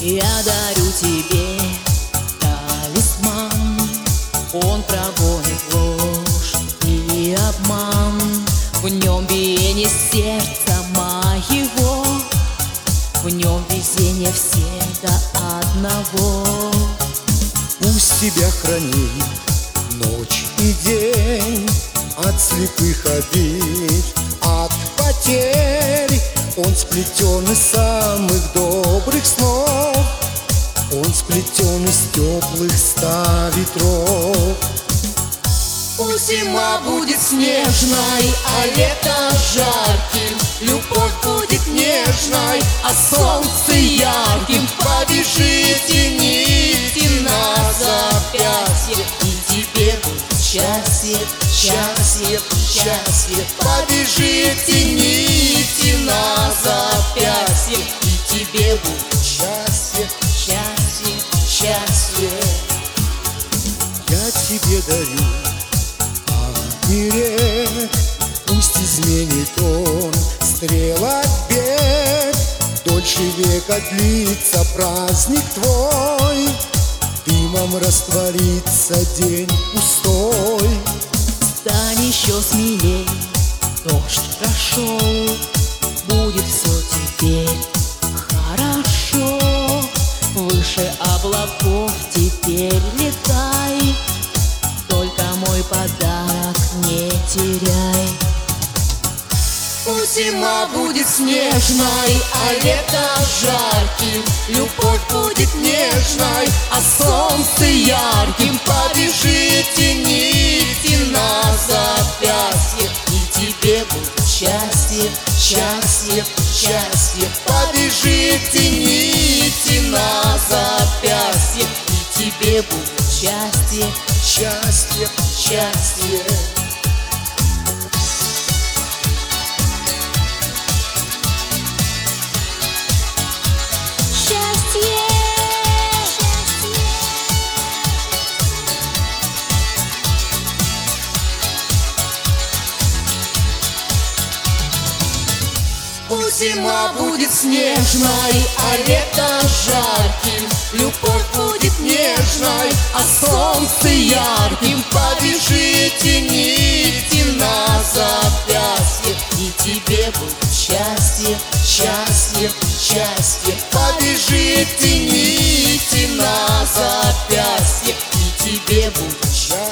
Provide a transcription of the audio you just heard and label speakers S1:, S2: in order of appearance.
S1: Я дарю тебе талисман, он прогонит ложь и обман. В нем биение сердца моего, в нем везение все до одного.
S2: Пусть тебя хранит ночь и день от слепых обид, от потерь. Он сплетен из самых добрых снов, он сплетен из теплых 100 ветров.
S1: Пусть зима будет снежной, а лето жарким, любовь будет нежной, а солнце ярким. Побежите нити на запястье, и тебе будет счастье, счастье, счастье. Побежите нити на запястье, и тебе будет счастье, счастье, счастье.
S2: Я тебе дарю берег, пусть изменит он стрелок бег. Дольше века длится праздник твой, дымом растворится день пустой.
S1: Стань еще смелей, дождь прошел, будет все теперь хорошо. Выше облаков теперь летай, только мой подарок не теряй. Пусть зима будет снежной, а лето жарким, любовь будет нежной, а солнце ярким. Побежите нити на запястье, и тебе будет счастье, счастье, счастье. Побежите нити на запястье, и тебе будет счастье, счастье, счастье. Пусть зима будет снежной, а лето жарким, любовь будет нежной, а солнце ярким. Побежите нити на запястье, и тебе будет счастье, счастье, счастье. Побежите нити на запястье, и тебе будет счастье.